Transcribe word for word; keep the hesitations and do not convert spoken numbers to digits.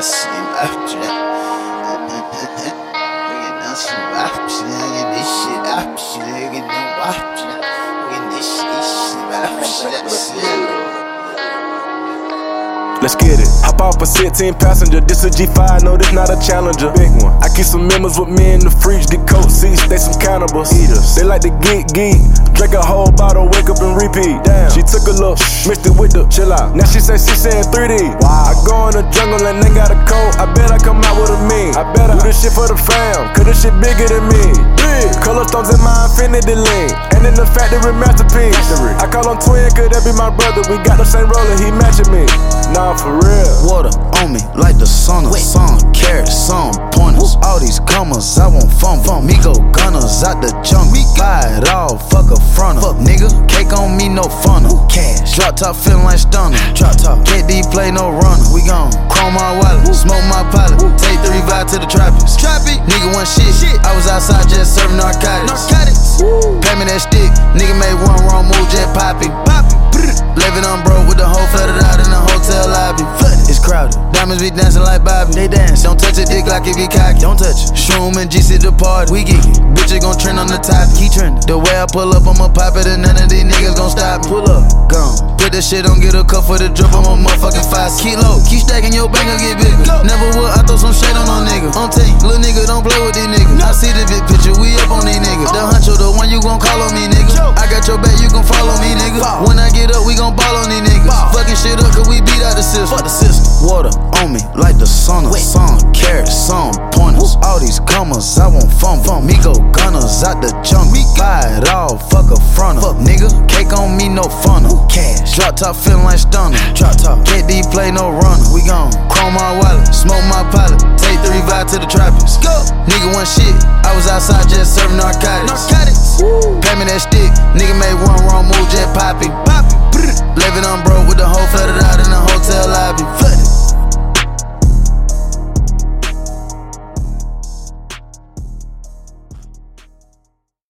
nasıl yapacağım? Bugün nasıl yapacağım? Bugün this shit yapacağım. Bugün ne yapacağım? Bugün this shit yapacağım. Let's get it. Hop off a sixteen passenger. This a G five, no, this not a Challenger. Big one. I keep some members with me in the fridge. Get coat seats, they some cannibals. Eaters. They like to geek geek. Drink a whole bottle, wake up and repeat. Damn. She took a look, mixed it with the chill out. Now she say she saying three D. Wow. I go in the jungle and they got a coat. I bet I come out with a mean. I bet I do this shit for the fam, cause this shit bigger than me. Big. Color stones in my infinity lane. And in the factory masterpiece. Factory. I call him twin, could that be my brother? We got the same roller, he matching me. Nah, for real. Water on me like the sun, sun carrots, some pointers. All these commas, I won't fumble. Me go gunners out the jungle. Buy it all, fuck a fronter. Fuck nigga, cake on me, no funnel. Cash, drop top feeling like stunner. Drop top, K D play no runner. We gon' chrome my wallet, smoke my pilot. Take the revive to the tropics. Trappy, nigga one shit. shit. I was outside just serving narcotics. Narcotics. Pay me that stick, nigga made one wrong move, jet popping. Popping. Living on bro with the whole flooded out in the hotel lobby. It's crowded. Diamonds be dancing like Bobby. They dance. Don't touch a dick like it be cocky. Don't touch it. Shroom and G C the party. We geeky. Bitches gon' trend on the top. Keep trending. The way I pull up, I'ma pop it and none of these niggas gon' stop me. Pull up. Gone. Put that shit on, get a cup for the drip. I'm a motherfucking five. Keep low. Keep stacking your bank, I'll get bigger. Never would. I throw some shade on no nigga. On tape. Little nigga don't play with these niggas. I see the big picture. We up on these niggas. The huncho, the one you gon' call on me, nigga. I got your back, you gon' follow me, nigga. When I get up, we gon' ball on these niggas. Fucking shit up, cause we beat out the system. Fuck the system. Water on me like the sun, sun carrots, some pointers. All these commas, I won't fumble. Me go gunners out the jungle. Buy it all, fuck a fronter. Fuck nigga, cake on me, no funnel. Cash, drop top feeling like stunner. Drop top, K D play no runner. We gon' chrome my wallet, smoke my pilot. Take the revive to the tropics. Go, nigga one shit. I was outside just serving narcotics.